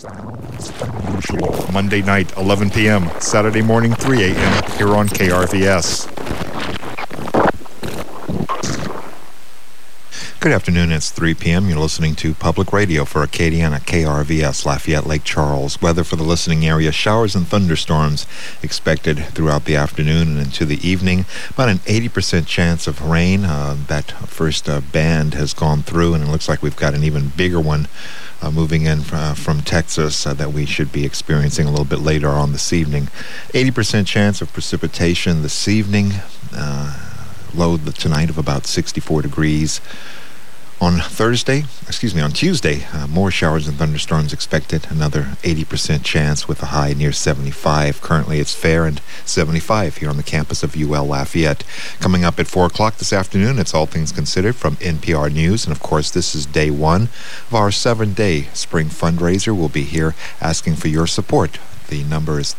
Monday night, 11 p.m., Saturday morning, 3 a.m., here on KRVS. Good afternoon, it's 3 p.m. You're listening to Public Radio for Acadiana, KRVS, Lafayette, Lake Charles. Weather for the listening area, showers and thunderstorms expected throughout the afternoon and into the evening. About an 80% chance of rain. That first band has gone through, and it looks like we've got an even bigger one moving in from Texas that we should be experiencing a little bit later on this evening. 80% chance of precipitation this evening. Low tonight of about 64 degrees. On Tuesday, more showers and thunderstorms expected. Another 80% chance with a high near 75. Currently, it's fair and 75 here on the campus of UL Lafayette. Coming up at 4 o'clock this afternoon, it's All Things Considered from NPR News. And, of course, this is day one of our 7-day spring fundraiser. We'll be here asking for your support. The number is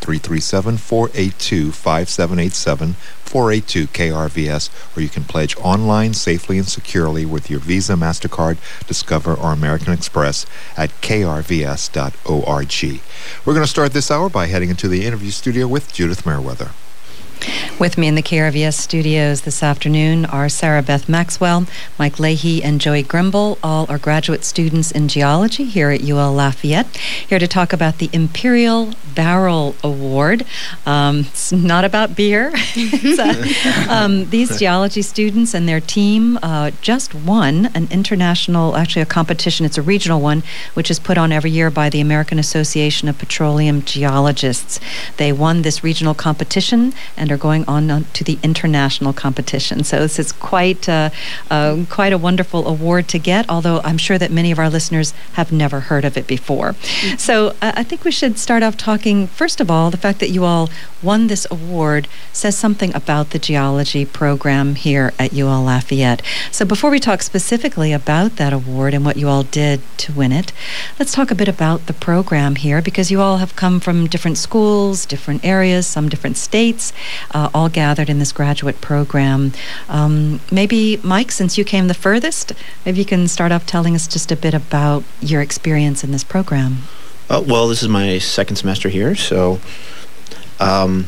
337-482-5787, 482-KRVS, or you can pledge online safely and securely with your Visa, MasterCard, Discover, or American Express at krvs.org. We're going to start this hour by heading into the interview studio with Judith Merriweather. With me in the KRVS studios this afternoon are Sarah Beth Maxwell, Mike Leahy, and Joey Grimble. All are graduate students in geology here at UL Lafayette, here to talk about the Imperial Barrel Award. It's not about beer. These geology students and their team just won an international, actually a competition. It's a regional one, which is put on every year by the American Association of Petroleum Geologists. They won this regional competition and are going on to the international competition. So this is quite a wonderful award to get, although I'm sure that many of our listeners have never heard of it before. Mm-hmm. So I think we should start off talking, first of all, the fact that you all won this award says something about the geology program here at UL Lafayette. So before we talk specifically about that award and what you all did to win it, let's talk a bit about the program here, because you all have come from different schools, different areas, some different states, all gathered in this graduate program. Maybe, Mike, since you came the furthest, maybe you can start off telling us just a bit about your experience in this program. Well, this is my second semester here, so I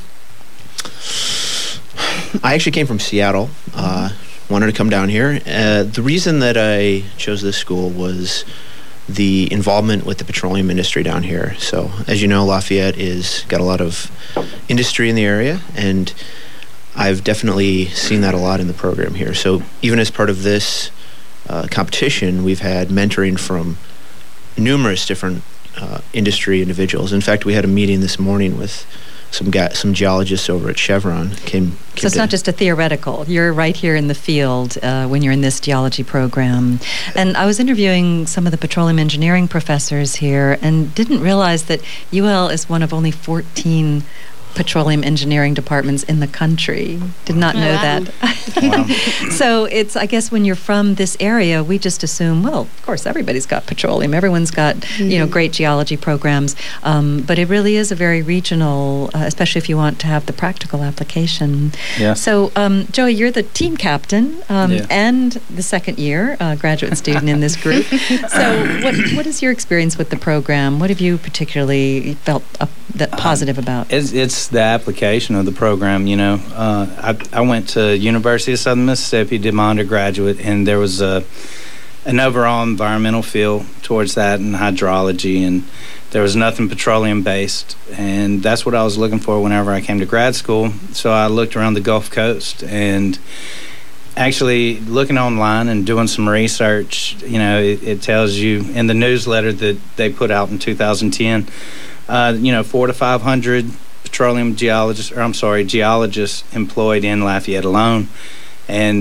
actually came from Seattle, wanted to come down here. The reason that I chose this school was the involvement with the petroleum industry down here. So, as you know, Lafayette is got a lot of industry in the area, and I've definitely seen that a lot in the program here. So, even as part of this competition, we've had mentoring from numerous different industry individuals. In fact, we had a meeting this morning with some geologists over at Chevron. So it's not just a theoretical. You're right here in the field when you're in this geology program. And I was interviewing some of the petroleum engineering professors here and didn't realize that UL is one of only 14 petroleum engineering departments in the country. Did not know that. Wow. So it's, I guess, when you're from this area, we just assume, well, of course, everybody's got petroleum. Everyone's got, great geology programs. But it really is a very regional, especially if you want to have the practical application. Yeah. So, Joey, you're the team captain and the second year graduate student in this group. So what is your experience with the program? What have you particularly felt positive about? It's the application of the program. I went to University of Southern Mississippi, did my undergraduate, and there was an overall environmental feel towards that and hydrology, and there was nothing petroleum based, and that's what I was looking for whenever I came to grad school. So I looked around the Gulf Coast, and actually looking online and doing some research, it tells you in the newsletter that they put out in 2010, 400 to 500 geologists employed in Lafayette alone, and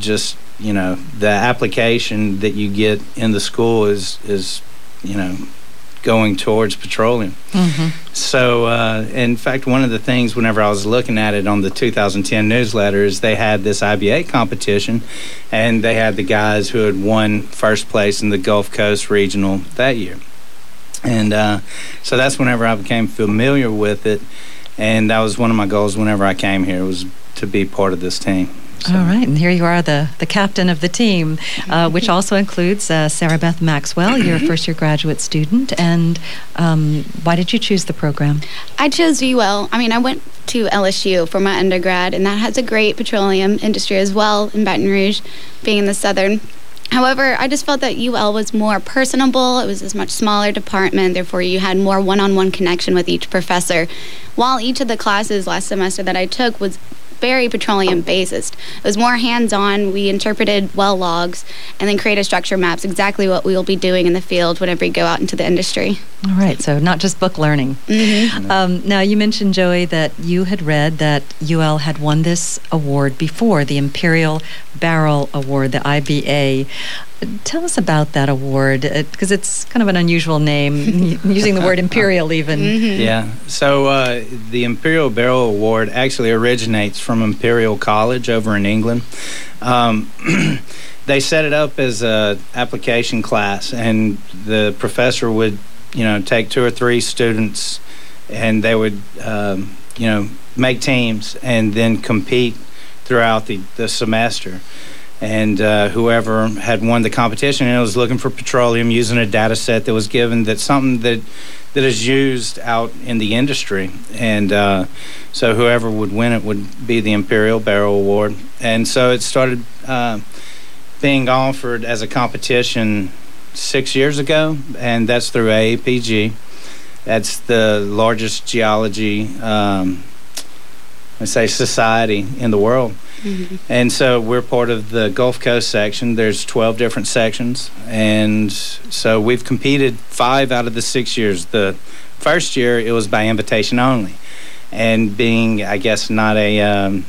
the application that you get in the school is going towards petroleum. Mm-hmm. So in fact, one of the things whenever I was looking at it on the 2010 newsletter is they had this IBA competition, and they had the guys who had won first place in the Gulf Coast Regional that year. And so that's whenever I became familiar with it, and that was one of my goals whenever I came here, was to be part of this team. So. All right, and here you are, the captain of the team, which also includes Sarah Beth Maxwell, you're a first-year graduate student. And why did you choose the program? I chose UL. I mean, I went to LSU for my undergrad, and that has a great petroleum industry as well in Baton Rouge, being in the southern. However, I just felt that UL was more personable. It was a much smaller department, therefore you had more one-on-one connection with each professor. While each of the classes last semester that I took was very petroleum based. It was more hands-on. We interpreted well logs and then created structure maps, exactly what we will be doing in the field whenever we go out into the industry. All right, so not just book learning. Mm-hmm. Now, you mentioned, Joey, that you had read that UL had won this award before, the Imperial Barrel Award, the IBA. Tell us about that award, because it's kind of an unusual name, using the word imperial even. Mm-hmm. Yeah, so the Imperial Barrel Award actually originates from Imperial College over in England. They set it up as a application class, and the professor would, take 2 or 3 students, and they would, make teams and then compete throughout the semester. And whoever had won the competition and was looking for petroleum using a data set that was given, that's something that is used out in the industry. And so whoever would win it would be the Imperial Barrel Award. And so it started being offered as a competition 6 years ago, and that's through AAPG. That's the largest geology society in the world. Mm-hmm. And so we're part of the Gulf Coast section. There's 12 different sections, and so we've competed 5 out of the 6 years. The first year it was by invitation only, and being, I guess, not a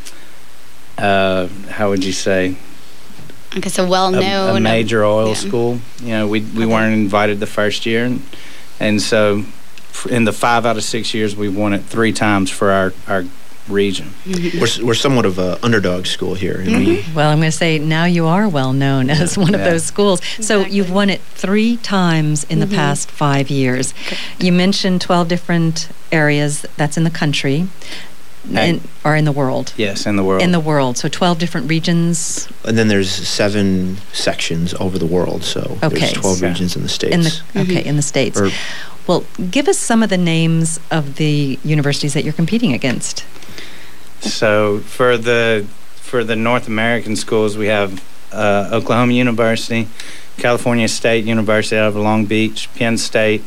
how would you say, I guess a well-known a major oil school. We weren't invited the first year, and so in the 5 out of 6 years we've won it 3 times for our region. We're somewhat of an underdog school here. And Well, I'm going to say now you are well known as one of those schools. So you've won it 3 times in the past 5 years. You mentioned 12 different areas. That's in the country. Or in the world? Yes, in the world. In the world. So 12 different regions. And then there's 7 sections over the world. So there's 12 regions in the States. In the States. Well, give us some of the names of the universities that you're competing against. So for the North American schools, we have Oklahoma University, California State University out of Long Beach, Penn State,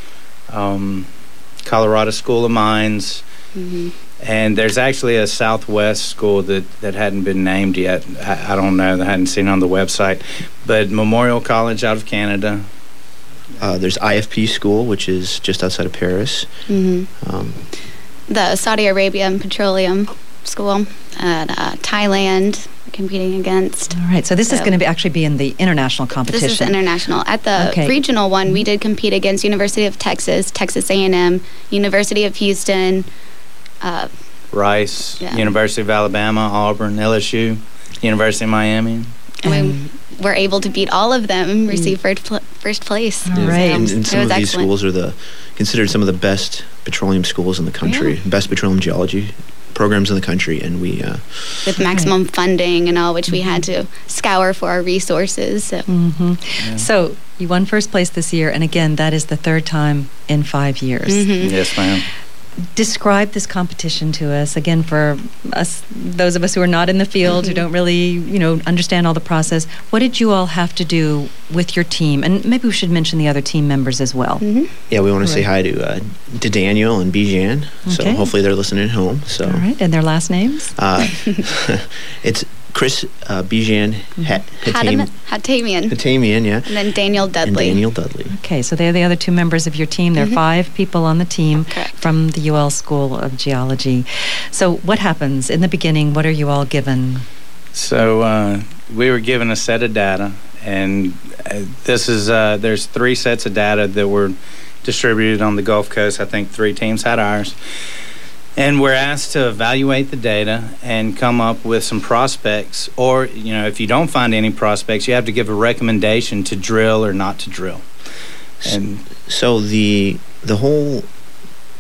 Colorado School of Mines, and there's actually a Southwest school that hadn't been named yet. I don't know. I hadn't seen it on the website. But Memorial College out of Canada. There's IFP School, which is just outside of Paris. The Saudi Arabian Petroleum School at Thailand, we're competing against. All right, so this is going to actually be in the international competition. This is international. At the regional one, we did compete against University of Texas, Texas A&M, University of Houston, Rice, University of Alabama, Auburn, LSU, University of Miami. We were able to beat all of them and receive first place. All right. And some of these schools are considered some of the best petroleum schools in the country, best petroleum geology programs in the country, and we with maximum funding and all, which we had to scour for our resources. So. So you won first place this year, and again, that is the 3rd time in 5 years. Yes, ma'am. Describe this competition to us again for us, those of us who are not in the field, who don't really, understand all the process. What did you all have to do with your team? And maybe we should mention the other team members as well. Yeah, we want to say hi to Daniel and Bijan. So hopefully they're listening at home. So all right, and their last names? It's Chris Bijan Hatamian, yeah. And then Daniel Dudley. Okay, so they're the other 2 members of your team. There are 5 people on the team from the UL School of Geology. So what happens in the beginning? What are you all given? So we were given a set of data, and this is there's 3 sets of data that were distributed on the Gulf Coast. I think 3 teams had ours. And we're asked to evaluate the data and come up with some prospects, or, if you don't find any prospects, you have to give a recommendation to drill or not to drill. And so the whole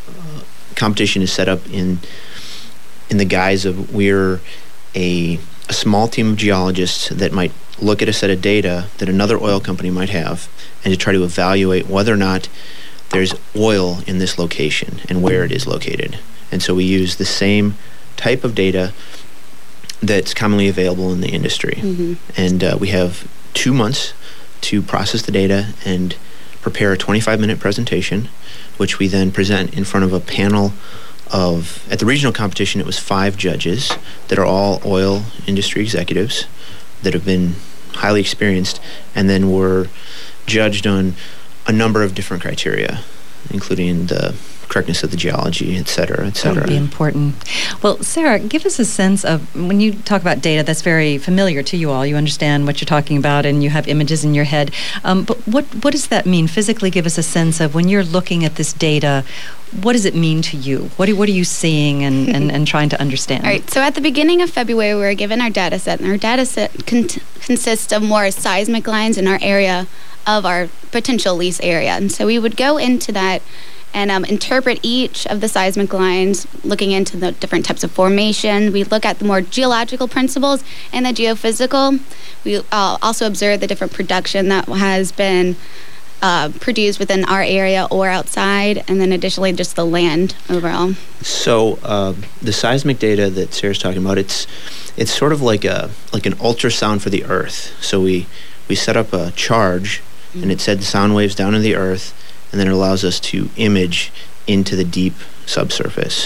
competition is set up in the guise of we're a a small team of geologists that might look at a set of data that another oil company might have and to try to evaluate whether or not there's oil in this location and where it is located. And so we use the same type of data that's commonly available in the industry. And we have 2 months to process the data and prepare a 25-minute presentation, which we then present in front of a panel of, at the regional competition, it was 5 judges that are all oil industry executives that have been highly experienced, and then were judged on a number of different criteria, including the correctness of the geology, et cetera, et cetera. That would be important. Well, Sarah, give us a sense of, when you talk about data, that's very familiar to you all. You understand what you're talking about and you have images in your head. But what does that mean? Physically give us a sense of, when you're looking at this data, what does it mean to you? What are you seeing and trying to understand? All right, so at the beginning of February, we were given our data set, and our data set consists of more seismic lines in our area of our potential lease area. And so we would go into that and interpret each of the seismic lines, looking into the different types of formation. We look at the more geological principles and the geophysical. We also observe the different production that has been produced within our area or outside, and then additionally just the land overall. So the seismic data that Sarah's talking about, it's sort of like an ultrasound for the Earth. So we set up a charge, and it sends sound waves down to the Earth, and then it allows us to image into the deep subsurface.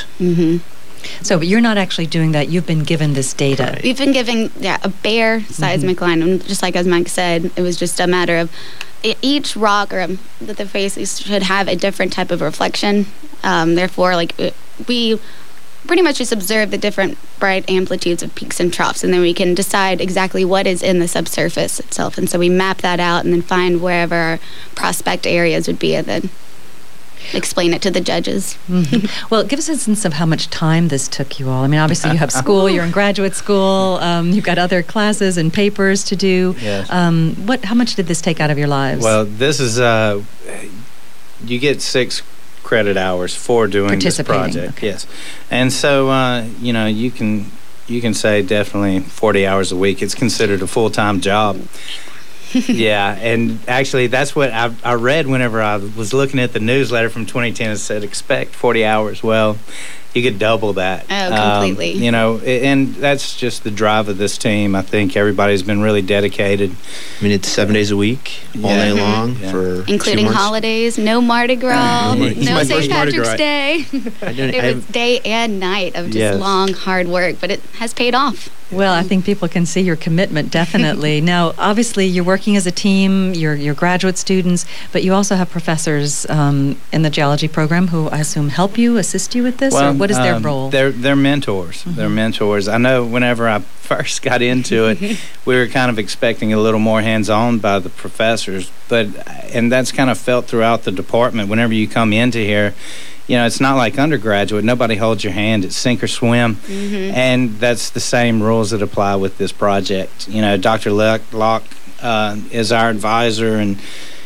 So, but you're not actually doing that. You've been given this data. Right. We've been given a bare seismic line, and just like as Mike said, it was just a matter of each rock or that the faces should have a different type of reflection. Therefore, we pretty much just observe the different bright amplitudes of peaks and troughs, and then we can decide exactly what is in the subsurface itself. And so we map that out and then find wherever our prospect areas would be, and then explain it to the judges. Well, give us a sense of how much time this took you all. I mean, obviously you have school, you're in graduate school, you've got other classes and papers to do. Yes. How much did this take out of your lives? Well, this is, you get 6 credit hours for doing this project. Okay. Yes. And so, you can say definitely 40 hours a week. It's considered a full-time job. Yeah, and actually that's what I read whenever I was looking at the newsletter from 2010. It said expect 40 hours. Well, you could double that. Oh, completely. And that's just the drive of this team. I think everybody's been really dedicated. I mean, it's 7 days a week, all day long, for including 2 months. Holidays, no Mardi Gras, no St. Patrick's Day. It was day and night of just long, hard work, but it has paid off. Well, I think people can see your commitment, definitely. Now, obviously, you're working as a team, you're graduate students, but you also have professors in the geology program who I assume help you, assist you with this, or what is their role? They're mentors. They're mentors. I know whenever I first got into it, we were kind of expecting a little more hands-on by the professors, and that's kind of felt throughout the department. Whenever you come into here, it's not like undergraduate. Nobody holds your hand. It's sink or swim. And that's the same rules that apply with this project. Dr. Locke is our advisor, and,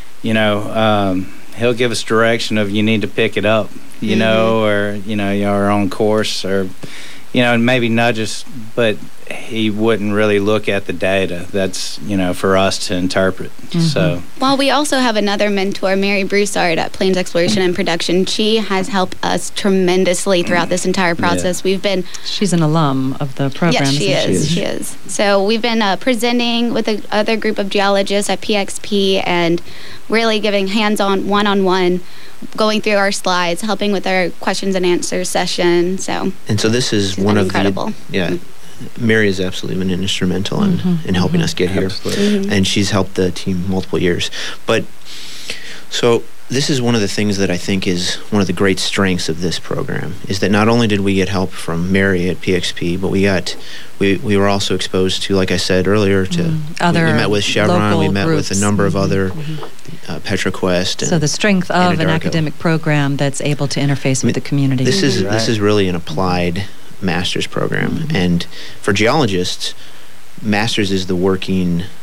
he'll give us direction of you need to pick it up, or, you're on course, or, and maybe nudge us, but he wouldn't really look at the data. That's, for us to interpret. So. Well, we also have another mentor, Mary Broussard at Plains Exploration and Production. She has helped us tremendously throughout this entire process. She's an alum of the program. Yes, she is. So we've been presenting with another group of geologists at PXP and really giving hands-on, one-on-one, going through our slides, helping with our questions and answers session. So this is one of incredible. Mary has absolutely been instrumental in helping us get here, and she's helped the team multiple years. But so this is one of the things that I think is one of the great strengths of this program, is that not only did we get help from Mary at PXP, but we were also exposed to, like I said earlier, to other we met with Chevron, we met groups. with a number of other PetroQuest. So the strength of Anadarko. an academic program that's able to interface with the community. This is really an applied master's program, and for geologists, master's is the working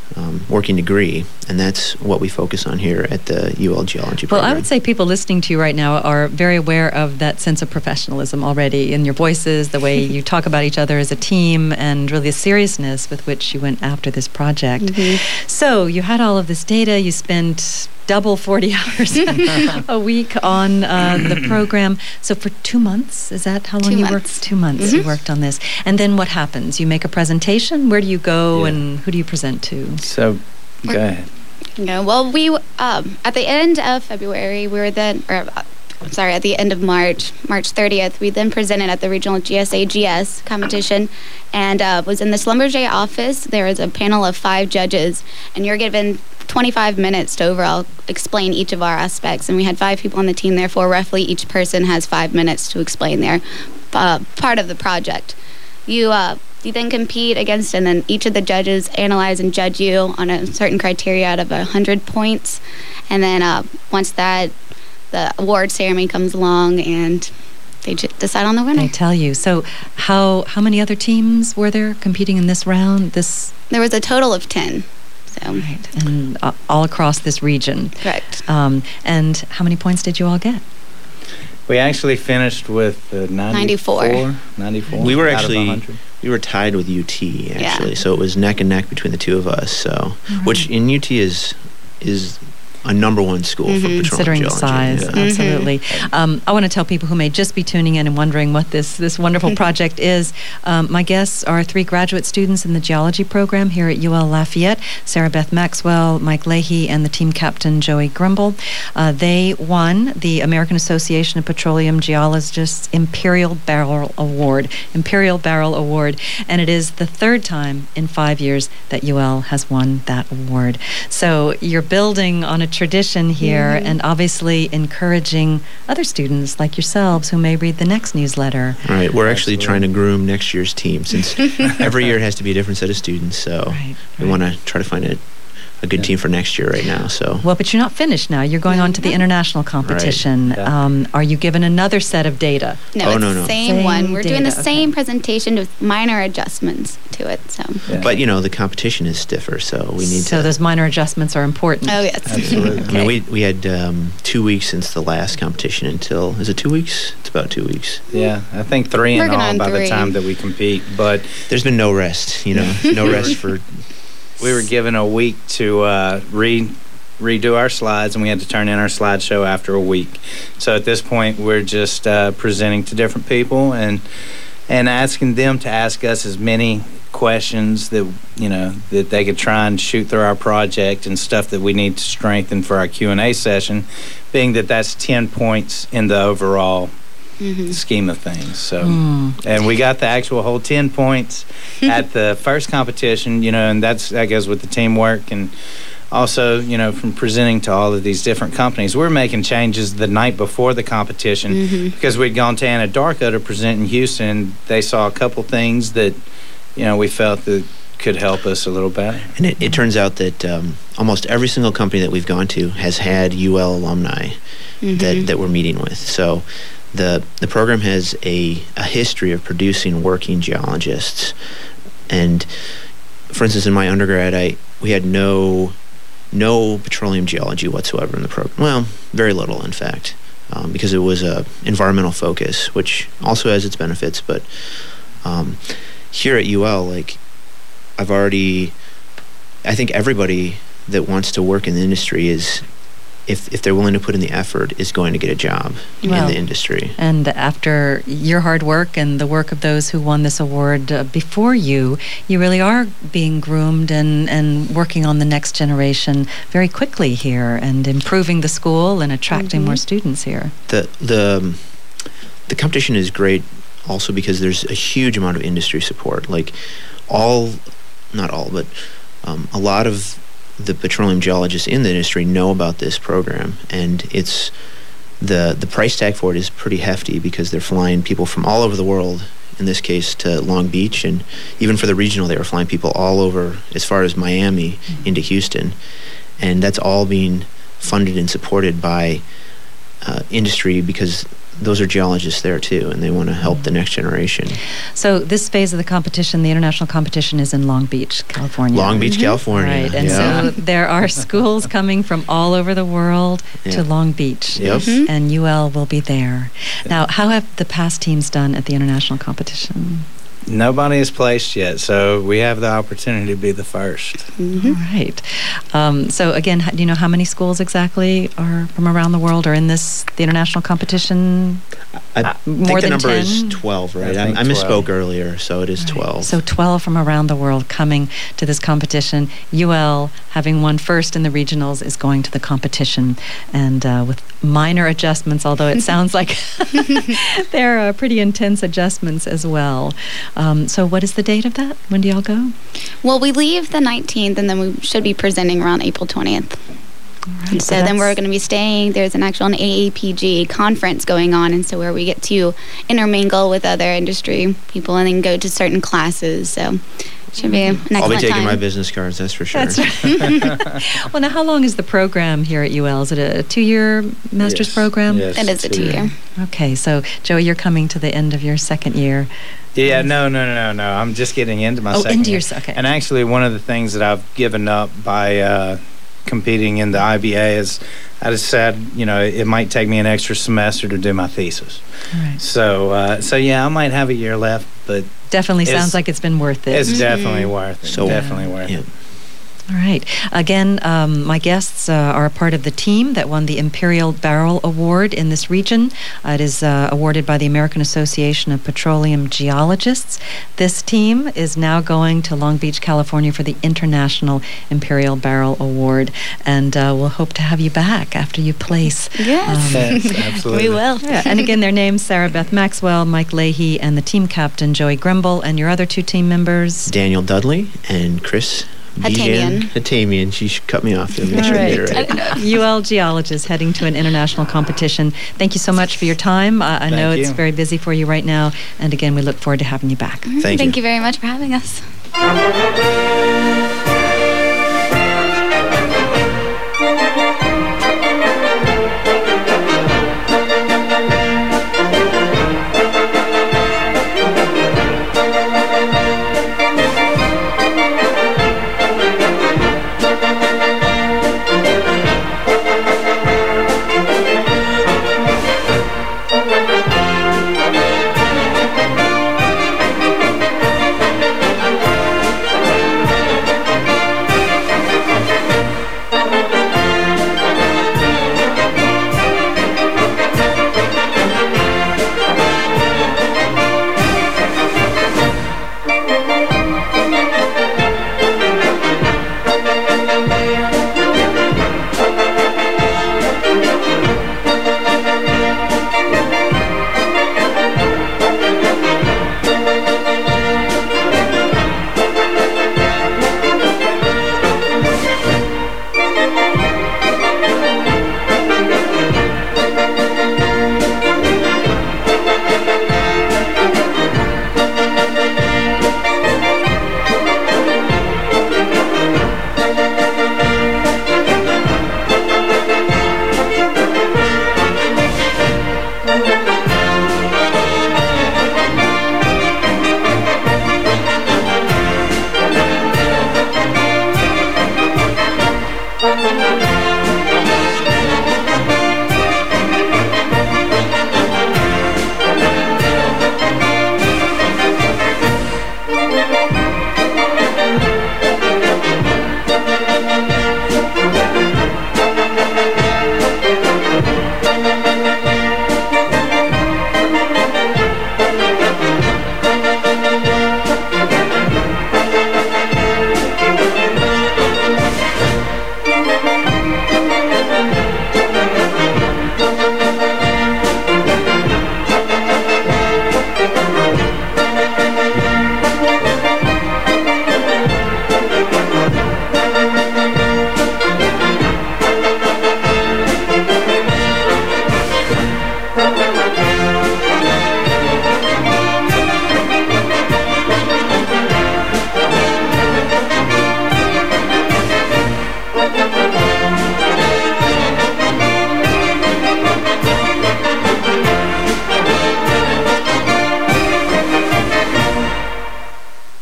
working degree, and that's what we focus on here at the UL Geology program. Well, I would say people listening to you right now are very aware of that sense of professionalism already in your voices, the way you talk about each other as a team, and really the seriousness with which you went after this project. Mm-hmm. So you had all of this data. You spent double 40 hours a week on the program. So for 2 months, is that how long 2 you months. worked? 2 months Mm-hmm. you worked on this. And then what happens? You make a presentation. Where do you go and who do you present to? So, go ahead. Yeah, well, we at the end of February, we were then, at the end of March 30th, we then presented at the regional GSA-GS competition, and was in the Schlumberger office. There was a panel of 5 judges, and you're given 25 minutes to overall explain each of our aspects. And we had 5 people on the team, therefore roughly each person has 5 minutes to explain their part of the project. You then compete against, and then each of the judges analyze and judge you on a certain criteria out of 100 points. And then once that, the award ceremony comes along, and they decide on the winner. I tell you. So how many other teams were there competing in this round? There was a total of 10. So. Right, and all across this region. Correct. And how many points did you all get? We actually finished with 94. 94. We were out of actually 100. we were tied with UT actually, Yeah. so it was neck and neck between the two of us. So, which in UT is a number one school for petroleum Considering the geology. size, Yeah. absolutely. I want to tell people who may just be tuning in and wondering what this wonderful project is. My guests are 3 graduate students in the geology program here at UL Lafayette, Sarah Beth Maxwell, Mike Leahy, and the team captain, Joey Grimble. They won the American Association of Petroleum Geologists Imperial Barrel Award, and it is the 3rd time in 5 years that UL has won that award. So you're building on a tradition here, and obviously encouraging other students like yourselves who may read the next newsletter. Right, we're actually trying to groom next year's team, since every year has to be a different set of students. So we want to try to find a good team for next year right now. So Well, but you're not finished now. You're going on to the international competition. Yeah. Are you given another set of data? No, it's the same Same one. We're doing the data, same okay. presentation with minor adjustments to it. So. Yeah. But the competition is stiffer, so we need So to. those minor adjustments are important. Oh yes. Absolutely. I mean, we had 2 weeks since the last competition until, is it 2 weeks? It's about 2 weeks. Yeah, I think 3 in Working all on by the 3. time that we compete. But There's been no rest, no rest for. we were given a week to redo our slides, and we had to turn in our slideshow after a week. So at this point, we're just presenting to different people and asking them to ask us as many questions that that they could try and shoot through our project, and stuff that we need to strengthen for our Q&A session, being that that's 10 points in the overall scheme of things. So, and we got the actual whole 10 points at the first competition, and that goes with the teamwork, and also, from presenting to all of these different companies. We're making changes the night before the competition because we'd gone to Anadarko to present in Houston, and they saw a couple things that, we felt that could help us a little better. And it turns out that almost every single company that we've gone to has had UL alumni that we're meeting with. So the program has a history of producing working geologists. And for instance, in my undergrad, we had no petroleum geology whatsoever in the program. Well, very little, in fact, because it was a environmental focus, which also has its benefits. But here at UL, I think everybody that wants to work in the industry is, if they're willing to put in the effort, is going to get a job in the industry. And after your hard work and the work of those who won this award before you really are being groomed and working on the next generation very quickly here, and improving the school and attracting more students here. The competition is great also because there's a huge amount of industry support. Not all, but a lot of the petroleum geologists in the industry know about this program, and it's the price tag for it is pretty hefty because they're flying people from all over the world, in this case to Long Beach, and even for the regional they were flying people all over as far as Miami into Houston, and that's all being funded and supported by industry because those are geologists there too, and they want to help the next generation. So this phase of the competition, the international competition, is in Long Beach, California. Long Beach, California. Right, and so there are schools coming from all over the world to Long Beach. Yep. And UL will be there. Now, how have the past teams done at the international competition? Nobody is placed yet, so we have the opportunity to be the first. All right. So again, do you know how many schools exactly are from around the world are in the international competition? I More think the than number 10? is 12, right? I think I misspoke 12. earlier, so it is 12. So 12 from around the world coming to this competition. UL, having won first in the regionals, is going to the competition. And with minor adjustments, although it sounds like there are pretty intense adjustments as well. So what is the date of that? When do y'all go? Well, we leave the 19th, and then we should be presenting around April 20th. Right, And so then we're going to be staying. There's an actual AAPG conference going on, and so where we get to intermingle with other industry people and then go to certain classes. So it should be an excellent I'll be taking time. my business cards, that's for sure. That's right. Well, now, how long is the program here at UL? Is it a 2-year master's Yes. program? Yes, It is a 2-year. Okay, so Joey, you're coming to the end of your second year. Yeah, no. I'm just getting into my second into year. your okay. And actually, one of the things that I've given up by competing in the IBA is I just said, it might take me an extra semester to do my thesis. All right. So yeah, I might have a year left, but Definitely It's- sounds like it's been worth it. it's definitely worth it. So- Definitely worth Yeah. it. All right. Again, my guests are a part of the team that won the Imperial Barrel Award in this region. It is awarded by the American Association of Petroleum Geologists. This team is now going to Long Beach, California for the International Imperial Barrel Award. And we'll hope to have you back after you place. Yes. Yes, absolutely. We will. Yeah, and again, their names, Sarah Beth Maxwell, Mike Leahy, and the team captain, Joey Grimble, and your other 2 team members. Daniel Dudley and Chris Hatamian. She should cut me off to make sure I get it right. UL geologists heading to an international competition. Thank you so much for your time. I know Thank it's you. very busy for you right now. And again, we look forward to having you back. Thank you. you very much for having us.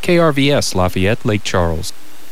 KRVS Lafayette, Lake Charles.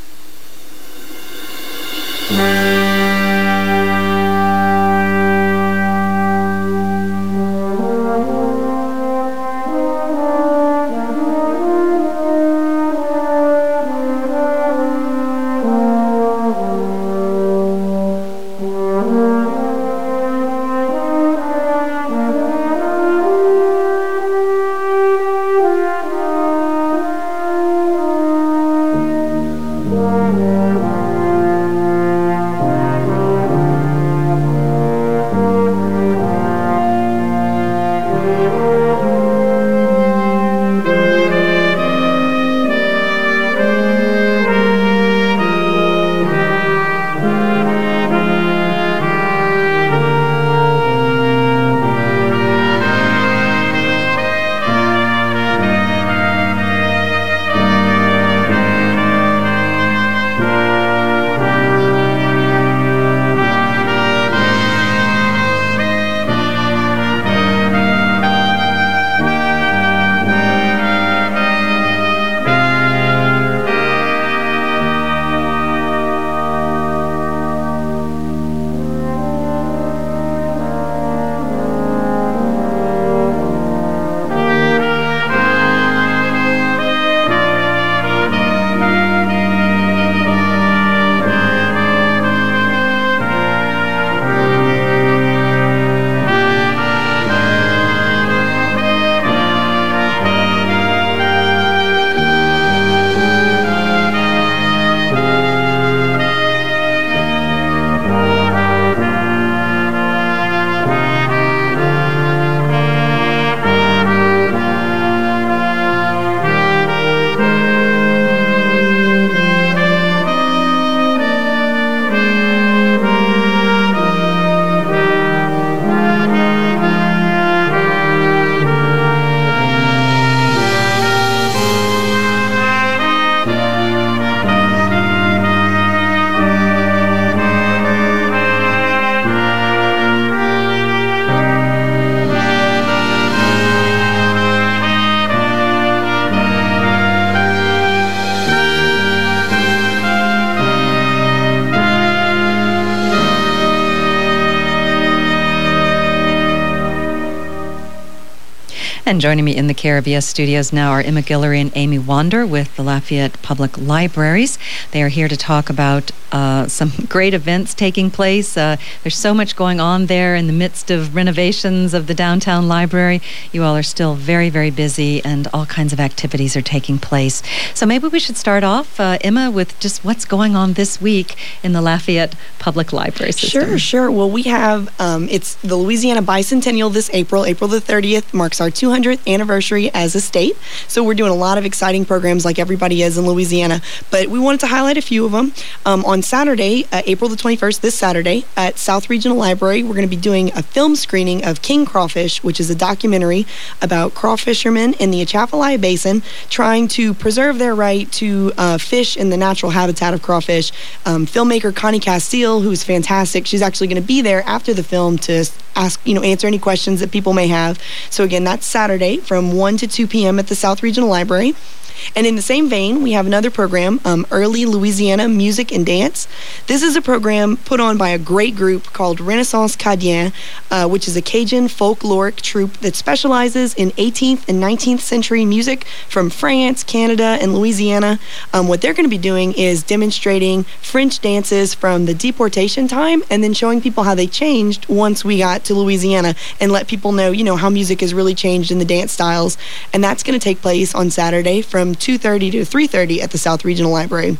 And joining me in the KRVS studios now are Emma Guillory and Amy Wander with the Lafayette Public Libraries. They are here to talk about some great events taking place. There's so much going on there in the midst of renovations of the downtown library. You all are still very, very busy, and all kinds of activities are taking place. So maybe we should start off, Emma, with just what's going on this week in the Lafayette Public Library system. Sure. Well, we have, it's the Louisiana Bicentennial this April. April the 30th marks our 200th anniversary as a state. So we're doing a lot of exciting programs like everybody is in Louisiana. But we wanted to highlight a few of them. On Saturday, April the 21st, this Saturday, at South Regional Library, we're going to be doing a film screening of King Crawfish, which is a documentary about crawfishermen in the Atchafalaya Basin trying to preserve their right to fish in the natural habitat of crawfish. Filmmaker Connie Castile, who's fantastic, she's actually going to be there after the film to answer any questions that people may have. So again, that's Saturday from 1 to 2 p.m. at the South Regional Library. And in the same vein, we have another program, Early Louisiana Music and Dance. This is a program put on by a great group called Renaissance Cadien, which is a Cajun folkloric troupe that specializes in 18th and 19th century music from France, Canada, and Louisiana. What they're going to be doing is demonstrating French dances from the deportation time and then showing people how they changed once we got to Louisiana and let people know, how music has really changed in the dance styles. And that's going to take place on Saturday from 2:30 to 3:30 at the South Regional Library.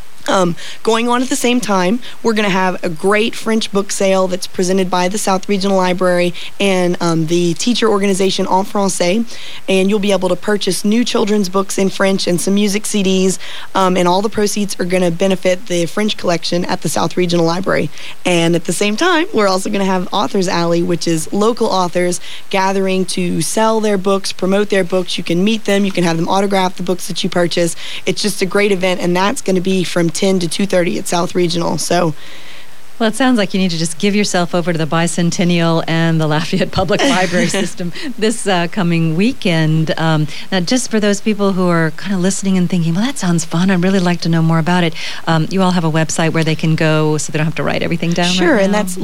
Going on at the same time, we're going to have a great French book sale that's presented by the South Regional Library and the teacher organization En Francais, and you'll be able to purchase new children's books in French and some music CDs, and all the proceeds are going to benefit the French collection at the South Regional Library. And at the same time, we're also going to have Authors Alley, which is local authors gathering to sell their books, promote their books. You can meet them, you can have them autograph the books that you purchase. It's just a great event, and that's going to be from 10 to 2:30 at South Regional. So Well, it sounds like you need to just give yourself over to the Bicentennial and the Lafayette Public Library System this coming weekend. Now, just for those people who are kind of listening and thinking, well, that sounds fun, I'd really like to know more about it, you all have a website where they can go so they don't have to write everything down. Sure, right and now? that's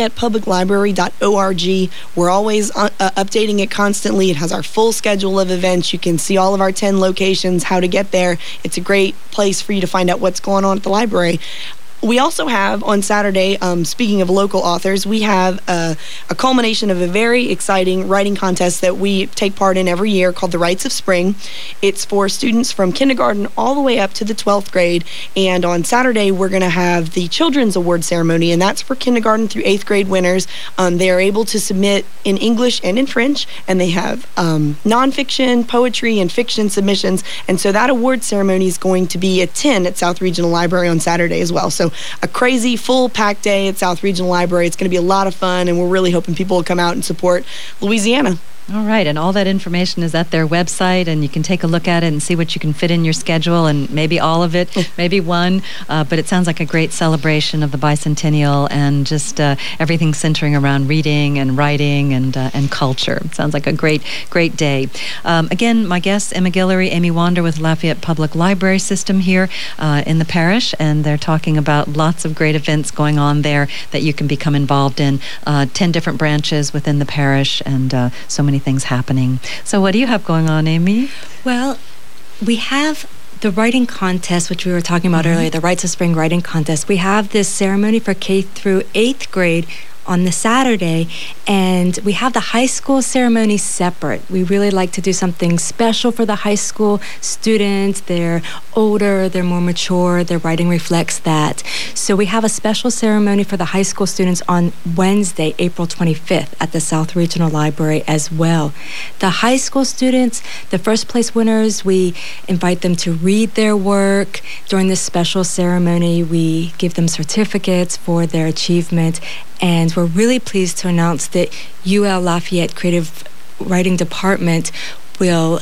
LafayettePublicLibrary.org. We're always updating it constantly. It has our full schedule of events. You can see all of our 10 locations, how to get there. It's a great place for you to find out what's going on at the library. We also have on Saturday, speaking of local authors, we have a culmination of a very exciting writing contest that we take part in every year called the Rites of Spring. It's for students from kindergarten all the way up to the 12th grade. And on Saturday, we're going to have the Children's Award Ceremony, and that's for kindergarten through 8th grade winners. They are able to submit in English and in French, and they have nonfiction, poetry, and fiction submissions. And so that award ceremony is going to be at 10 at South Regional Library on Saturday as well. So a crazy full packed day at South Regional Library. It's going to be a lot of fun, and we're really hoping people will come out and support Louisiana. All right, and all that information is at their website, and you can take a look at it and see what you can fit in your schedule, and maybe all of it, maybe one. But it sounds like a great celebration of the Bicentennial and just everything centering around reading and writing and culture. It sounds like a great day. Again, my guests, Emma Guillory, Amy Wander with Lafayette Public Library System here in the parish, and they're talking about lots of great events going on there that you can become involved in. 10 different branches within the parish, and so many things happening. So what do you have going on, Amy? Well, we have the writing contest, which we were talking about earlier, the Rites of Spring writing contest. We have this ceremony for K through 8th grade on the Saturday, and we have the high school ceremony separate. We really like to do something special for the high school students. They're older, they're more mature, their writing reflects that. So we have a special ceremony for the high school students on Wednesday, April 25th at the South Regional Library as well. The high school students, the first place winners, we invite them to read their work. During this special ceremony, we give them certificates for their achievement. And we're really pleased to announce that UL Lafayette Creative Writing Department will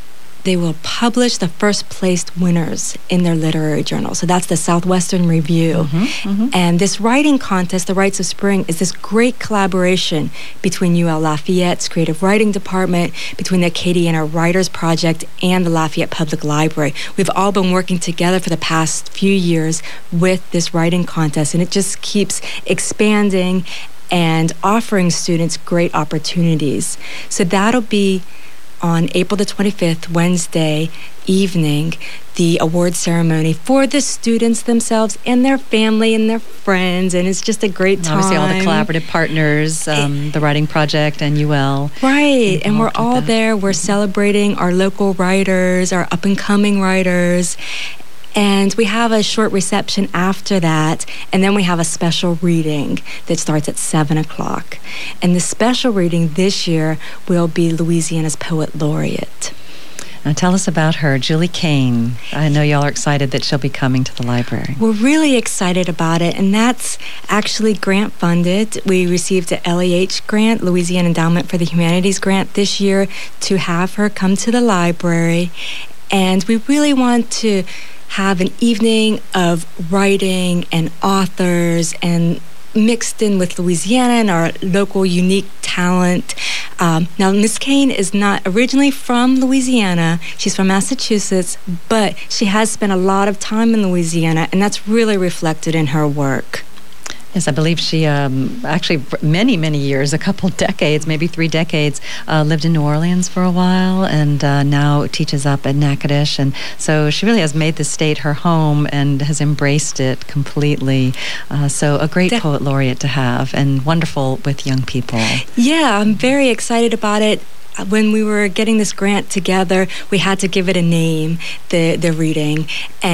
publish the first placed winners in their literary journal. So that's the Southwestern Review. And this writing contest, the Rites of Spring, is this great collaboration between UL Lafayette's Creative Writing Department, between the Acadiana Writers Project, and the Lafayette Public Library. We've all been working together for the past few years with this writing contest, and it just keeps expanding and offering students great opportunities. So that'll be on April the 25th, Wednesday evening, the award ceremony for the students themselves and their family and their friends, and it's just a great time. Obviously, all the collaborative partners, the Writing Project and UL. Right, and we're all there. We're celebrating our local writers, our up-and-coming writers, and we have a short reception after that, and then we have a special reading that starts at 7 o'clock. And the special reading this year will be Louisiana's Poet Laureate. Now tell us about her, Julie Kane. I know y'all are excited that she'll be coming to the library. We're really excited about it, and that's actually grant funded. We received a LEH grant, Louisiana Endowment for the Humanities grant this year, to have her come to the library. And we really want to have an evening of writing and authors and mixed in with Louisiana and our local unique talent. Now, Miss Kane is not originally from Louisiana. She's from Massachusetts, but she has spent a lot of time in Louisiana, and that's really reflected in her work. Yes, I believe she actually for many, many years, a couple decades, maybe 3 decades, lived in New Orleans for a while, and now teaches up at Natchitoches. And so she really has made the state her home and has embraced it completely. So a great poet laureate to have, and wonderful with young people. Yeah, I'm very excited about it. When we were getting this grant together, we had to give it a name, the reading,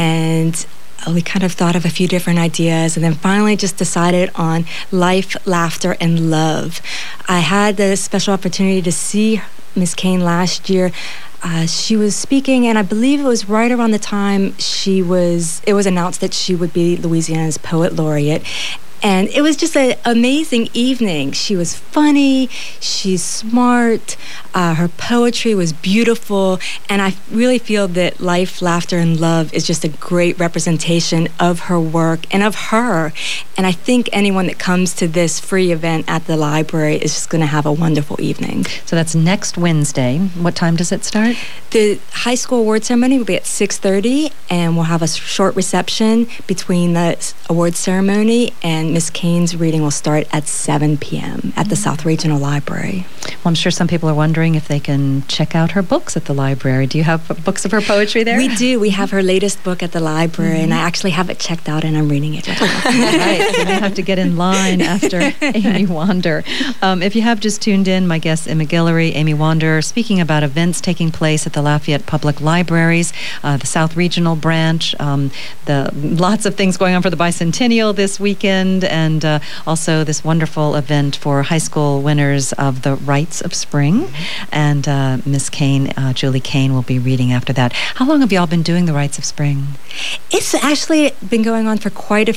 and we kind of thought of a few different ideas, and then finally just decided on Life, Laughter, and Love. I had the special opportunity to see Miss Kane last year. She was speaking, and I believe it was right around the time it was announced that she would be Louisiana's Poet Laureate. And it was just an amazing evening. She was funny, she's smart, her poetry was beautiful, and I really feel that Life, Laughter, and Love is just a great representation of her work and of her. And I think anyone that comes to this free event at the library is just going to have a wonderful evening. So that's next Wednesday. What time does it start? The high school award ceremony will be at 6:30, and we'll have a short reception between the award ceremony, and Miss Kane's reading will start at 7 p.m. at the South Regional Library. Well, I'm sure some people are wondering if they can check out her books at the library. Do you have books of her poetry there? We do. We have her latest book at the library, and I actually have it checked out, and I'm reading it right now. Right, so I have to get in line after Amy Wander. If you have just tuned in, my guest, Emma Guillory, Amy Wander, speaking about events taking place at the Lafayette Public Libraries, the South Regional Branch, lots of things going on for the Bicentennial this weekend, and also this wonderful event for high school winners of the Rites of Spring. And Miss Kane, Julie Kane, will be reading after that. How long have y'all been doing the Rites of Spring? It's actually been going on for quite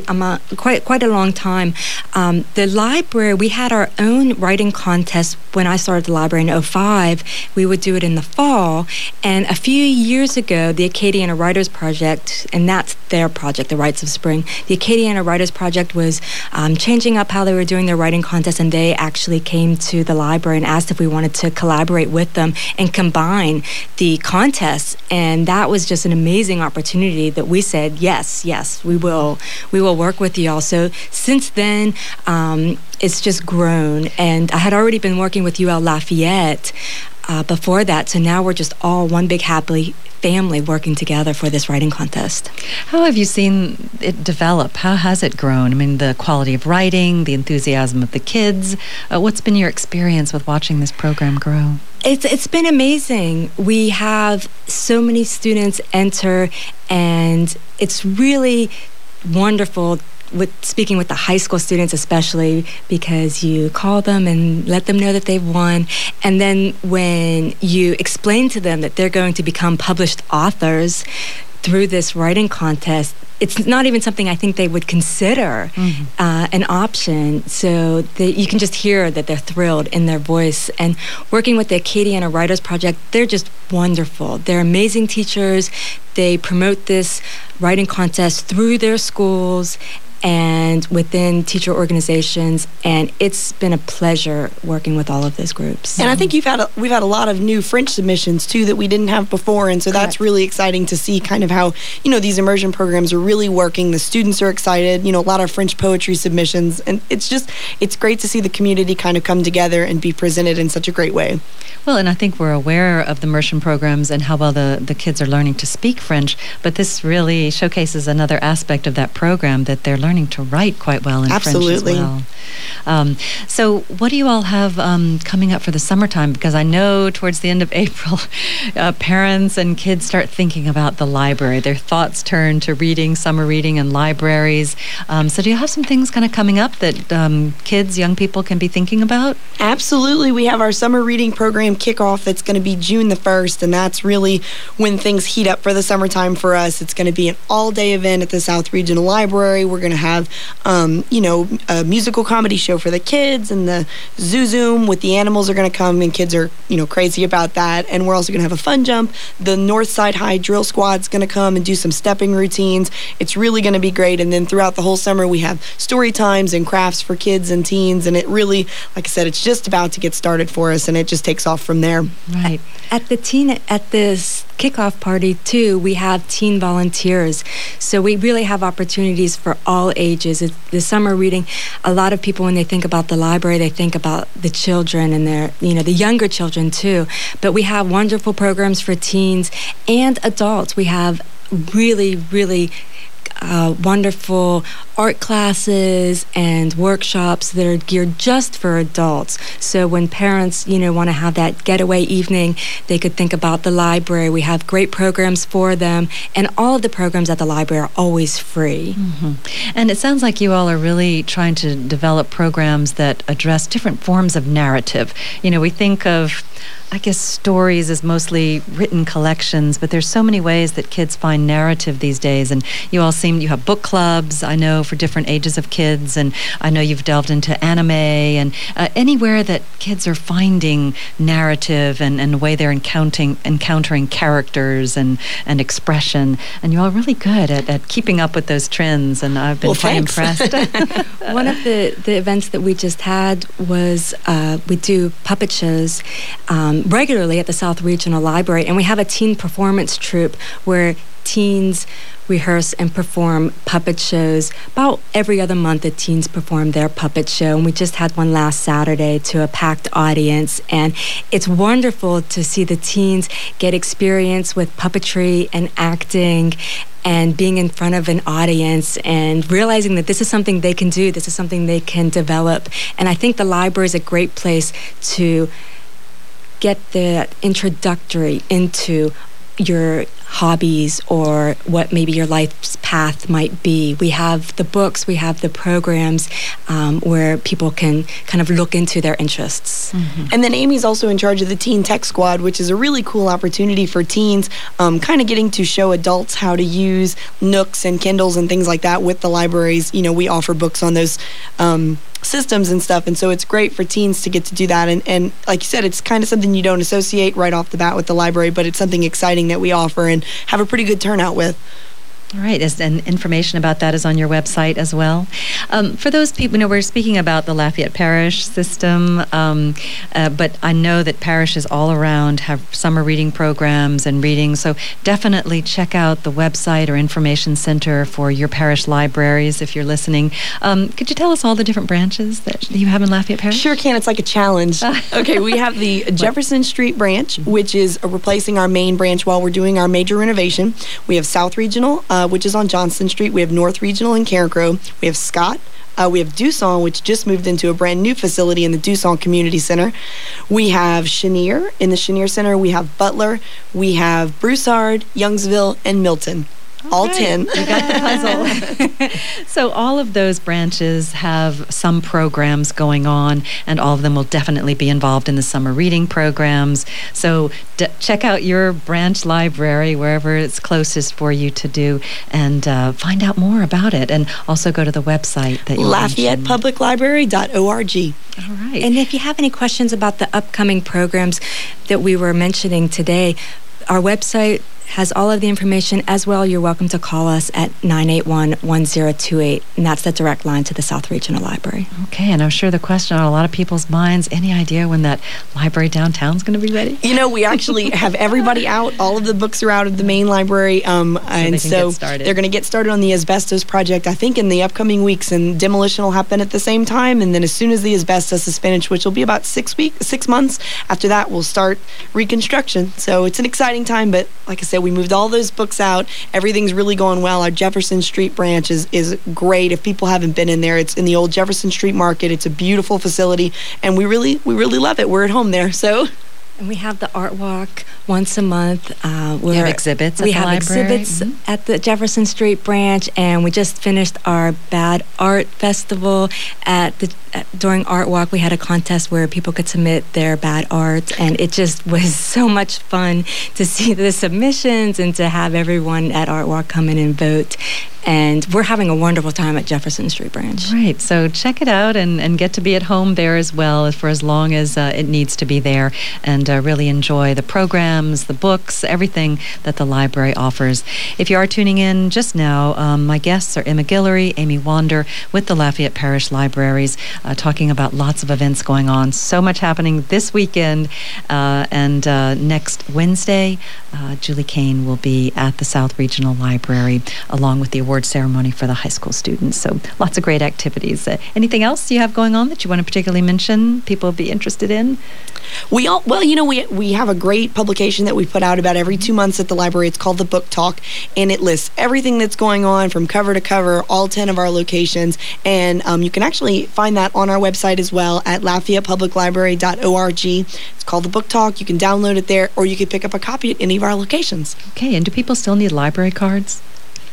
a long time. The library, we had our own writing contest when I started the library in 2005. We would do it in the fall, and a few years ago, the Acadiana Writers Project, and that's their project, the Rites of Spring, the Acadiana Writers Project was changing up how they were doing their writing contest, and they actually came to the library and asked if we wanted to collaborate with them and combine the contests, and that was just an amazing opportunity that we said, yes, we will work with you all. So since then, it's just grown, and I had already been working with UL Lafayette before that, so now we're just all one big happy family working together for this writing contest. How have you seen it develop? How has it grown? I mean, the quality of writing, the enthusiasm of the kids. What's been your experience with watching this program grow? It's been amazing. We have so many students enter, and it's really wonderful speaking with the high school students, especially because you call them and let them know that they've won, and then when you explain to them that they're going to become published authors through this writing contest, it's not even something I think they would consider an option. So you can just hear that they're thrilled in their voice. And working with the Acadiana Writers Project, they're just wonderful. They're amazing teachers. They promote this writing contest through their schools and within teacher organizations, and it's been a pleasure working with all of those groups. And I think we've had a lot of new French submissions too that we didn't have before, and so that's really exciting to see kind of how these immersion programs are really working. The students are excited, a lot of French poetry submissions, and it's great to see the community kind of come together and be presented in such a great way. Well, and I think we're aware of the immersion programs and how well the kids are learning to speak French, but this really showcases another aspect of that program, that they're learning to write quite well in French as well. So what do you all have coming up for the summertime? Because I know towards the end of April, parents and kids start thinking about the library. Their thoughts turn to reading, summer reading, and libraries. So do you have some things kind of coming up that kids, young people can be thinking about? Absolutely. We have our summer reading program kickoff that's going to be June the 1st, and that's really when things heat up for the summertime for us. It's going to be an all-day event at the South Regional Library. We're going to have, a musical comedy show for the kids, and the Zoo-Zoom with the animals are going to come, and kids are, crazy about that. And we're also going to have a fun jump. The Northside High Drill Squad's going to come and do some stepping routines. It's really going to be great. And then throughout the whole summer, we have story times and crafts for kids and teens, and it really, like I said, it's just about to get started for us, and it just takes off from there. Right. At this kickoff party too, we have teen volunteers, so we really have opportunities for all ages. The summer reading, a lot of people, when they think about the library, they think about the children and the younger children too, but we have wonderful programs for teens and adults. We have really wonderful art classes and workshops that are geared just for adults. So when parents, want to have that getaway evening, they could think about the library. We have great programs for them, and all of the programs at the library are always free. Mm-hmm. And it sounds like you all are really trying to develop programs that address different forms of narrative. We think of I guess stories is mostly written collections, but there's so many ways that kids find narrative these days. And you have book clubs, I know, for different ages of kids, and I know you've delved into anime and anywhere that kids are finding narrative and the way they're encountering characters and expression. And you're all really good at keeping up with those trends, and I've been quite impressed. One of the events that we just had was we do puppet shows regularly at the South Regional Library, and we have a teen performance troupe where teens rehearse and perform puppet shows. About every other month, the teens perform their puppet show, and we just had one last Saturday to a packed audience, and it's wonderful to see the teens get experience with puppetry and acting and being in front of an audience and realizing that this is something they can do, this is something they can develop. And I think the library is a great place to get the introductory into your hobbies or what maybe your life's path might be. We have the books, we have the programs where people can kind of look into their interests. Mm-hmm. And then Amy's also in charge of the Teen Tech Squad, which is a really cool opportunity for teens, kind of getting to show adults how to use Nooks and Kindles and things like that with the libraries. You know, we offer books on those systems and stuff, and so it's great for teens to get to do that. And like you said, it's kind of something you don't associate right off the bat with the library, but it's something exciting that we offer and have a pretty good turnout with. All right, and information about that is on your website as well. For those people, we're speaking about the Lafayette Parish system, but I know that parishes all around have summer reading programs and readings, so definitely check out the website or information center for your parish libraries if you're listening. Could you tell us all the different branches that you have in Lafayette Parish? Sure can. It's like a challenge. Okay, we have the Jefferson Street branch, which is replacing our main branch while we're doing our major renovation. We have South Regional, which is on Johnston Street. We have North Regional in Carencro. We have Scott. We have Dusson, which just moved into a brand new facility in the Dusson Community Center. We have Chenier in the Chenier Center. We have Butler. We have Broussard, Youngsville, and Milton. All 10. You got the puzzle. So all of those branches have some programs going on, and all of them will definitely be involved in the summer reading programs. So check out your branch library, wherever it's closest for you to do, and find out more about it. And also go to the website that you LafayettePublicLibrary.org. All right. And if you have any questions about the upcoming programs that we were mentioning today, our website has all of the information as well. You're welcome to call us at 981-1028, and that's the direct line to the South Regional Library. Okay, and I'm sure the question on a lot of people's minds, any idea when that library downtown is going to be ready? You know, we actually have everybody out. All of the books are out of the main library, and so they're going to get started on the asbestos project, I think, in the upcoming weeks, and demolition will happen at the same time, and then as soon as the asbestos is finished, which will be about 6 months, after that we'll start reconstruction. So it's an exciting time, but like I said, we moved all those books out. Everything's really going well. Our Jefferson Street branch is great. If people haven't been in there, it's in the old Jefferson Street Market. It's a beautiful facility, and we really love it. We're at home there. So. And we have the Art Walk once a month. We have exhibits at the library. We have exhibits at the Jefferson Street branch, and we just finished our Bad Art Festival. During Art Walk, we had a contest where people could submit their bad art, and it just was so much fun to see the submissions and to have everyone at Art Walk come in and vote. And we're having a wonderful time at Jefferson Street branch. Right, so check it out and get to be at home there as well for as long as it needs to be there, and really enjoy the programs, the books, everything that the library offers. If you are tuning in just now, my guests are Emma Guillory, Amy Wander with the Lafayette Parish Libraries, talking about lots of events going on. So much happening this weekend, and next Wednesday, Julie Kane will be at the South Regional Library along with the award ceremony for the high school students. So lots of great activities. Anything else you have going on that you want to particularly mention people would be interested in? We have a great publication that we put out about every 2 months at the library. It's called The Book Talk, and it lists everything that's going on from cover to cover, all 10 of our locations, and you can actually find that on our website as well at LafayettePublicLibrary.org. It's called The Book Talk. You can download it there, or you can pick up a copy at any of our locations. Okay, and do people still need library cards?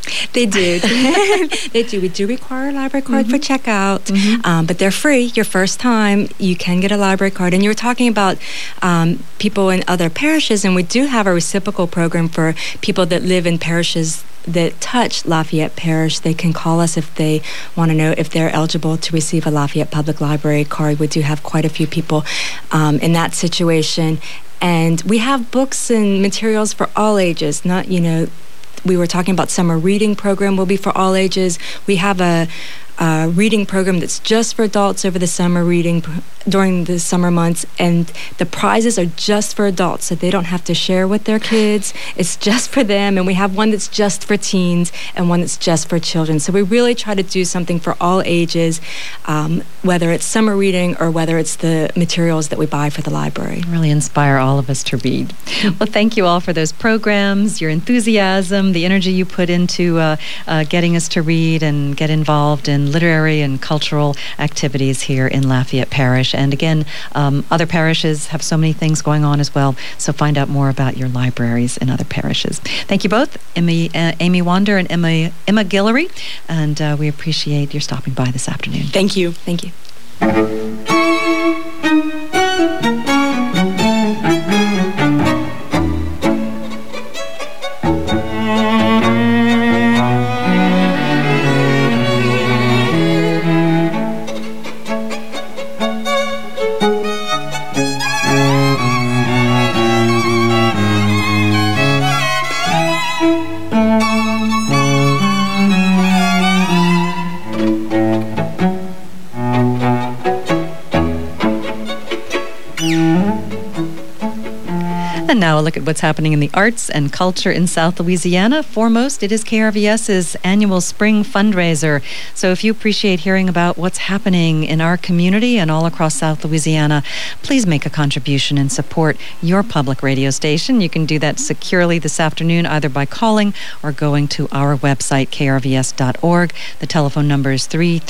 They do. They do. We do require a library card for checkout, but they're free. Your first time, you can get a library card. And you were talking about people in other parishes, and we do have a reciprocal program for people that live in parishes that touch Lafayette Parish. They can call us if they want to know if they're eligible to receive a Lafayette Public Library card. We do have quite a few people in that situation. And we have books and materials for all ages, not, we were talking about summer reading program will be for all ages. We have a reading program that's just for adults over the summer reading during the summer months, and the prizes are just for adults, so they don't have to share with their kids. It's just for them, and we have one that's just for teens and one that's just for children. So we really try to do something for all ages, whether it's summer reading or whether it's the materials that we buy for the library. Really inspire all of us to read. Well, thank you all for those programs, your enthusiasm, the energy you put into getting us to read and get involved in literary and cultural activities here in Lafayette Parish. And again, other parishes have so many things going on as well, so find out more about your libraries in other parishes. Thank you both, Amy Wander and Emma Guillory, and we appreciate your stopping by this afternoon. Thank you. Thank you. And now a look at what's happening in the arts and culture in South Louisiana. Foremost, it is KRVS's annual spring fundraiser. So if you appreciate hearing about what's happening in our community and all across South Louisiana, please make a contribution and support your public radio station. You can do that securely this afternoon, either by calling or going to our website, krvs.org. The telephone number is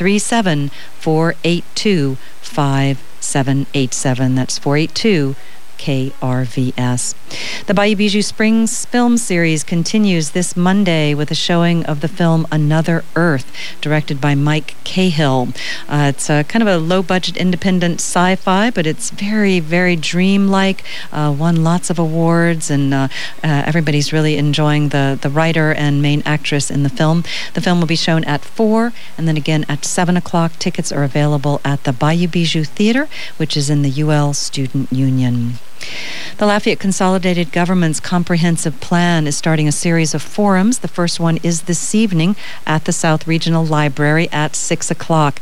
337-482-5787. That's 482 KRVS. The Bayou Bijou Springs film series continues this Monday with a showing of the film Another Earth, directed by Mike Cahill. It's a kind of a low-budget independent sci-fi, but it's very, very dreamlike. Won lots of awards, and everybody's really enjoying the writer and main actress in the film. The film will be shown at 4 and then again at 7 o'clock. Tickets are available at the Bayou Bijou Theater, which is in the UL Student Union. The Lafayette Consolidated Government's Comprehensive Plan is starting a series of forums. The first one is this evening at the South Regional Library at 6 o'clock.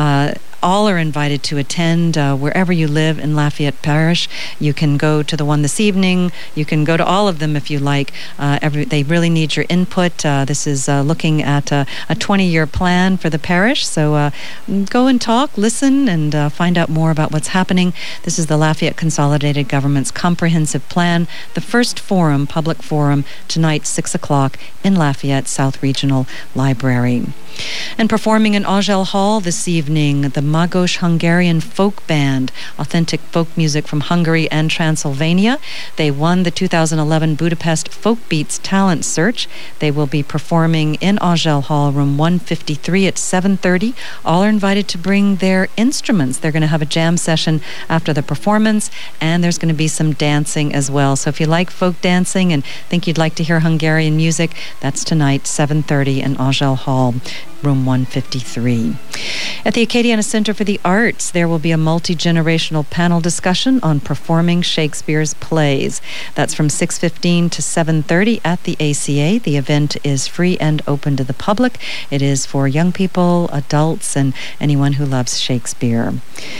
All are invited to attend wherever you live in Lafayette Parish. You can go to the one this evening. You can go to all of them if you like. They really need your input. This is looking at a 20-year plan for the parish. So go and talk, listen, and find out more about what's happening. This is the Lafayette Consolidated Government's Comprehensive Plan, the first forum, public forum, tonight, 6 o'clock in Lafayette South Regional Library. And performing in Angel Hall this evening, the Magos Hungarian Folk Band, authentic folk music from Hungary and Transylvania. They won the 2011 Budapest Folk Beats Talent Search. They will be performing in Angel Hall, room 153 at 7:30. All are invited to bring their instruments. They're going to have a jam session after the performance, and there's going to be some dancing as well. So if you like folk dancing and think you'd like to hear Hungarian music, that's tonight, 7:30 in Angel Hall, room 153. At the Acadiana Center for the Arts, there will be a multi-generational panel discussion on performing Shakespeare's plays. That's from 6:15 to 7:30 at the ACA. The event is free and open to the public. It is for young people, adults, and anyone who loves Shakespeare.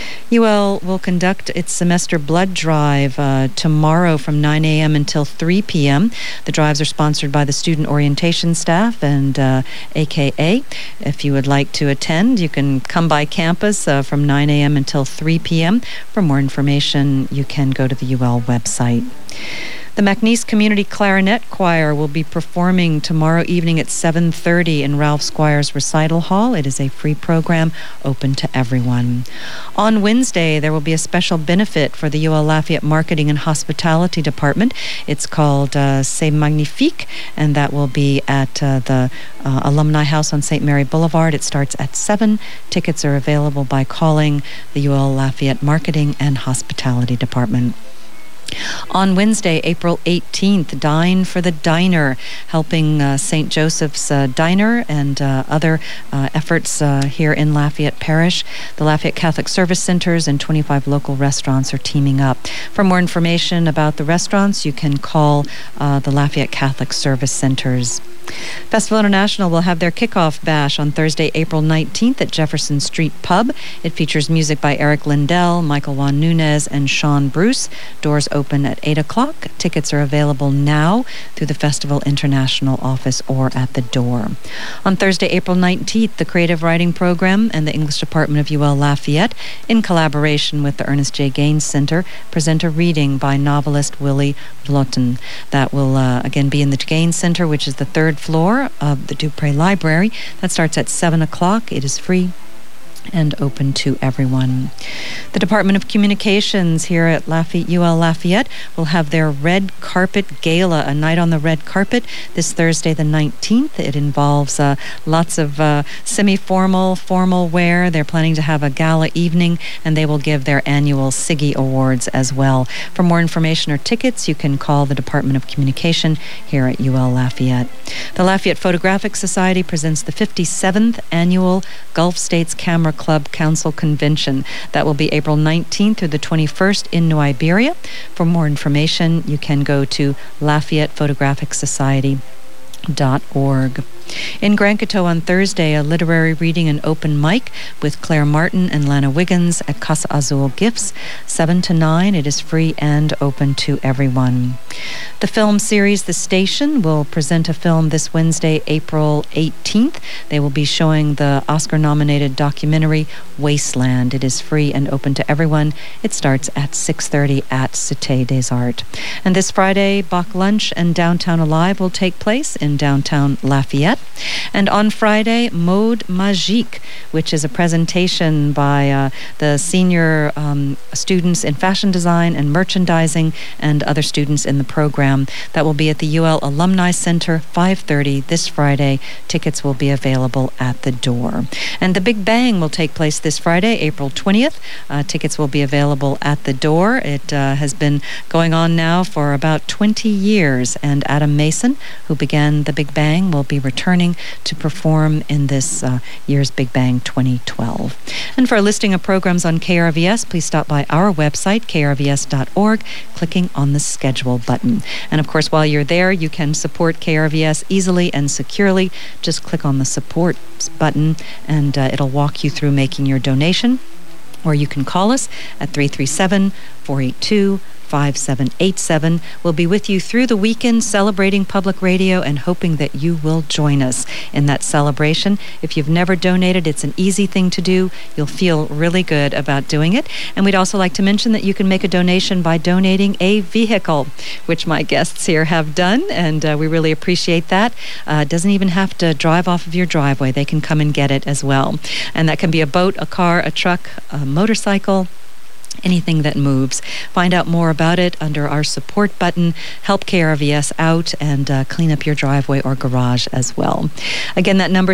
UL will conduct its semester blood drive tomorrow from 9 a.m. until 3 p.m. The drives are sponsored by the student orientation staff and AKA. If you would like to attend, you can come by campus from 9 a.m. until 3 p.m. For more information, you can go to the UL website. The McNeese Community Clarinet Choir will be performing tomorrow evening at 7:30 in Ralph Squires Recital Hall. It is a free program open to everyone. On Wednesday, there will be a special benefit for the UL Lafayette Marketing and Hospitality Department. It's called C'est Magnifique, and that will be at the Alumni House on St. Mary Boulevard. It starts at 7. Tickets are available by calling the UL Lafayette Marketing and Hospitality Department. On Wednesday, April 18th, Dine for the Diner, helping St. Joseph's Diner and other efforts here in Lafayette Parish. The Lafayette Catholic Service Centers and 25 local restaurants are teaming up. For more information about the restaurants, you can call the Lafayette Catholic Service Centers. Festival International will have their kickoff bash on Thursday, April 19th at Jefferson Street Pub. It features music by Eric Lindell, Michael Juan Nunez, and Sean Bruce. Doors open at 8 o'clock. Tickets are available now through the Festival International office or at the door. On Thursday, April 19th, the Creative Writing Program and the English Department of UL Lafayette, in collaboration with the Ernest J. Gaines Center, present a reading by novelist Willie Vloten. That will again be in the Gaines Center, which is the third floor of the Dupre Library. That starts at 7 o'clock. It is free and open to everyone. The Department of Communications here at UL Lafayette will have their Red Carpet Gala, a night on the red carpet, this Thursday the 19th. It involves lots of semi-formal, formal wear. They're planning to have a gala evening, and they will give their annual SIGGI Awards as well. For more information or tickets, you can call the Department of Communication here at UL Lafayette. The Lafayette Photographic Society presents the 57th Annual Gulf States Camera Club Council Convention. That will be April 19th through the 21st in New Iberia. For more information, you can go to LafayettePhotographicSociety.org. In Grand Coteau on Thursday, a literary reading and open mic with Claire Martin and Lana Wiggins at Casa Azul Gifts, 7 to 9. It is free and open to everyone. The film series The Station will present a film this Wednesday, April 18th. They will be showing the Oscar-nominated documentary Wasteland. It is free and open to everyone. It starts at 6:30 at Cité des Arts. And this Friday, Bach Lunch and Downtown Alive will take place in downtown Lafayette. And on Friday, Mode Magique, which is a presentation by the senior students in fashion design and merchandising and other students in the program. That will be at the UL Alumni Center, 5:30 this Friday. Tickets will be available at the door. And the Big Bang will take place this Friday, April 20th. Tickets will be available at the door. It has been going on now for about 20 years, and Adam Mason, who began the Big Bang, will be returning to perform in this year's Big Bang 2012. And for a listing of programs on KRVS, please stop by our website, krvs.org, clicking on the schedule button. And of course, while you're there, you can support KRVS easily and securely. Just click on the support button, and it'll walk you through making your donation. Or you can call us at 337-482-5787. We'll be with you through the weekend celebrating public radio and hoping that you will join us in that celebration. If you've never donated, it's an easy thing to do. You'll feel really good about doing it. And we'd also like to mention that you can make a donation by donating a vehicle, which my guests here have done, and we really appreciate that. It doesn't even have to drive off of your driveway. They can come and get it as well. And that can be a boat, a car, a truck, a motorcycle, anything that moves. Find out more about it under our support button. Help KRVS out and clean up your driveway or garage as well. Again, that number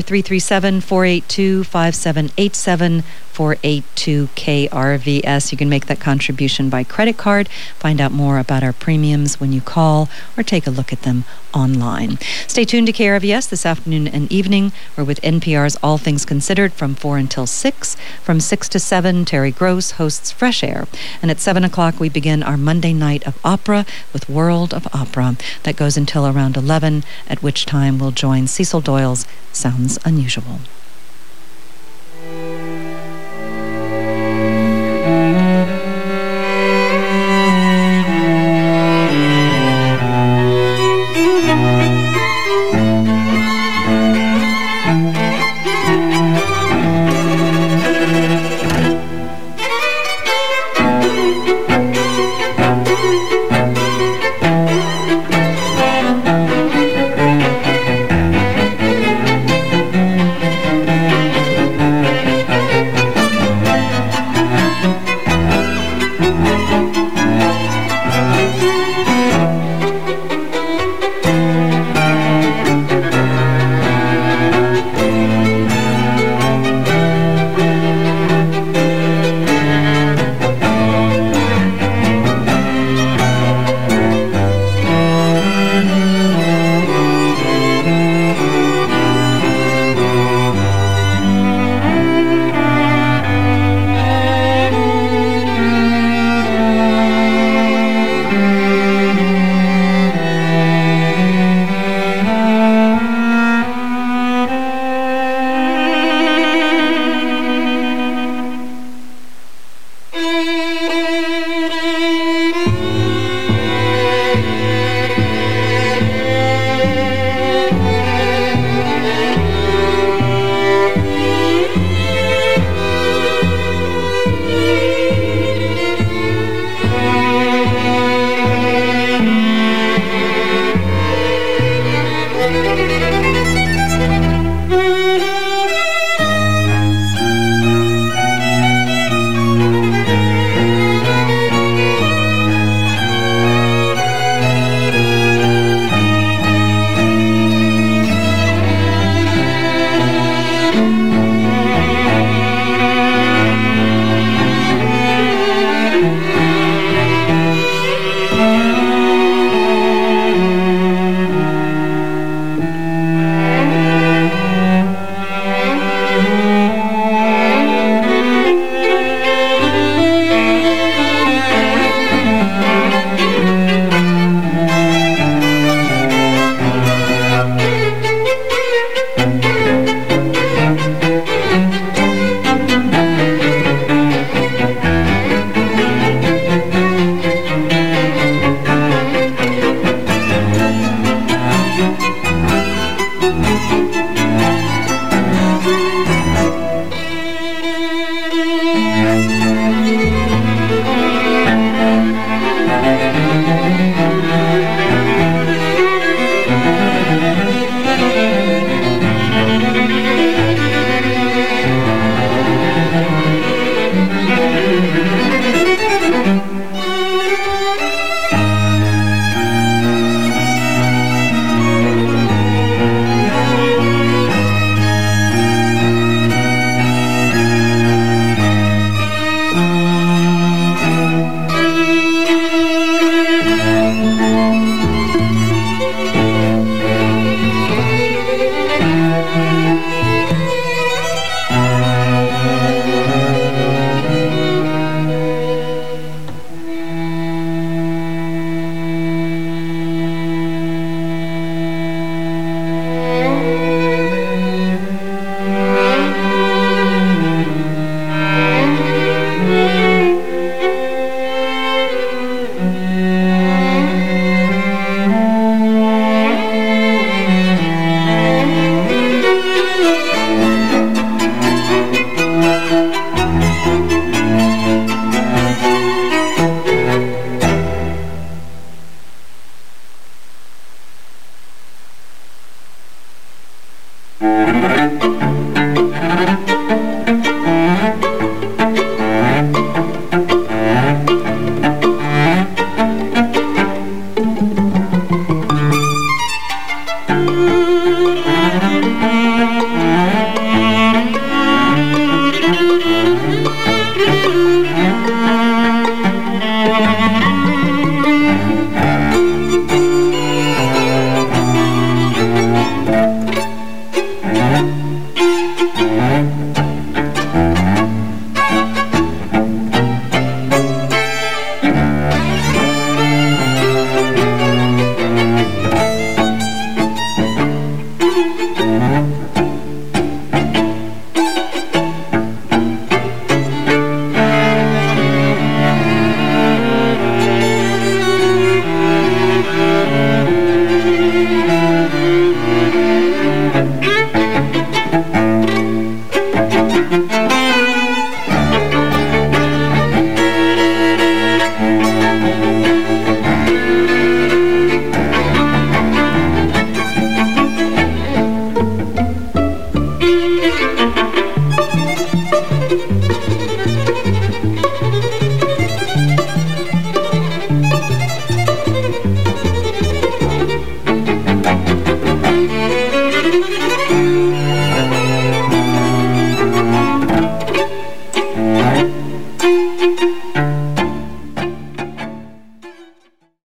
337-482-5787, 482-KRVS. You can make that contribution by credit card. Find out more about our premiums when you call or take a look at them online. Stay tuned to KRVS this afternoon and evening. We're with NPR's All Things Considered from 4 until 6. From 6 to 7, Terry Gross hosts Fresh Air. And at 7 o'clock, we begin our Monday night of opera with World of Opera. That goes until around 11, at which time we'll join Cecil Doyle's Sounds Unusual.